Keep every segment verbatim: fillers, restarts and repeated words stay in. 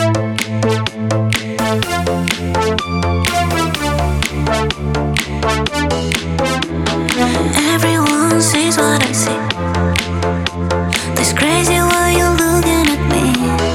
Everyone sees what I see. This crazy way you're looking at me.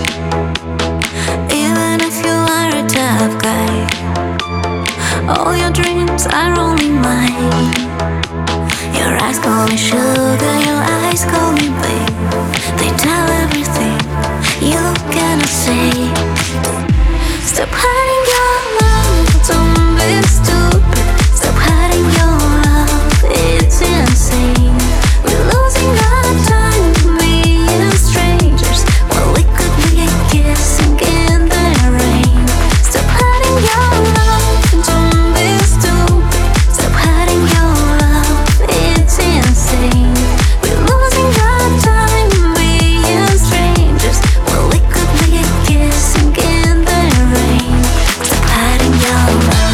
Even if you are a tough guy, all your dreams are only mine. Your eyes call me sugar, your eyes call me babe. They tell everything you cannot say. Stop hiding your love, don't be stupid. Stop hiding your love, it's insane. We're losing our time, being strangers, while we could be kissing in the rain. Stop hiding your love, don't be stupid. Stop hiding your love, it's insane. We're losing our time, being strangers, while we could be kissing in the rain. Stop hiding your love.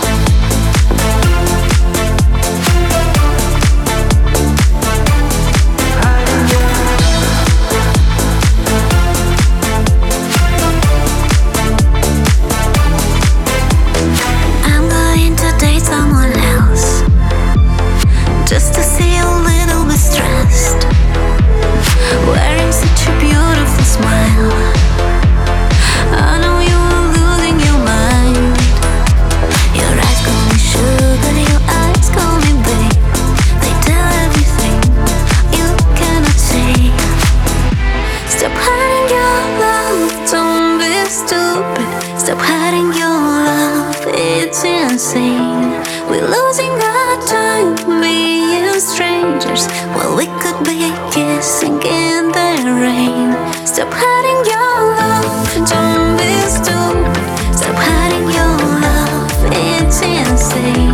I'm going to date someone else, just to see you a little bit stressed, wearing such a beautiful smile. I know you are losing your mind. Your eyes call me sugar, your eyes call me babe. They tell everything you cannot say. Stop hiding your love, don't be stupid. Stop hiding your love, it's insane. We're losing our time, being strangers, while we could be kissing in the rain. Stop hiding your love, don't be stupid. Stop hiding your love, it's insane.